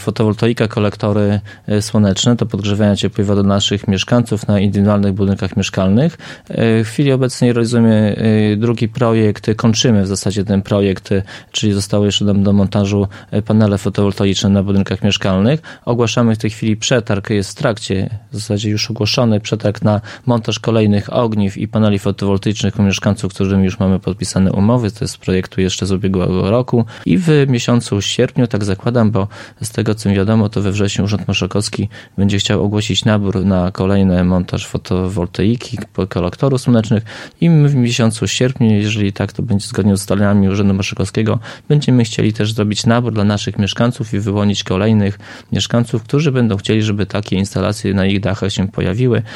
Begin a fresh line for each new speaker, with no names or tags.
Fotowoltaika, kolektory słoneczne do podgrzewania ciepłej wody naszych mieszkańców na indywidualnych budynkach mieszkalnych. W chwili obecnej realizujemy drugi projekt, kończymy w zasadzie ten projekt, czyli zostały jeszcze nam do montażu panele fotowoltaiczne na budynkach mieszkalnych. Ogłaszamy w tej chwili przetarg, jest w trakcie, w zasadzie już ogłoszony przetarg na montaż kolejnych ogniw i paneli fotowoltaicznych u mieszkańców, którymi już mamy podpisane umowy. To jest z projektu jeszcze z ubiegłego roku i w miesiącu sierpniu, tak zakładam, bo z tego co mi wiadomo, to we wrześniu Urząd Marszałkowski będzie chciał ogłosić nabór na kolejny montaż fotowoltaiki, kolektorów słonecznych i my w miesiącu sierpniu, jeżeli tak to będzie zgodnie z ustaleniami Urzędu Marszałkowskiego, będziemy chcieli też zrobić nabór dla naszych mieszkańców i wyłonić kolejnych mieszkańców, którzy będą chcieli, żeby takie instalacje na ich dachach się pojawiły.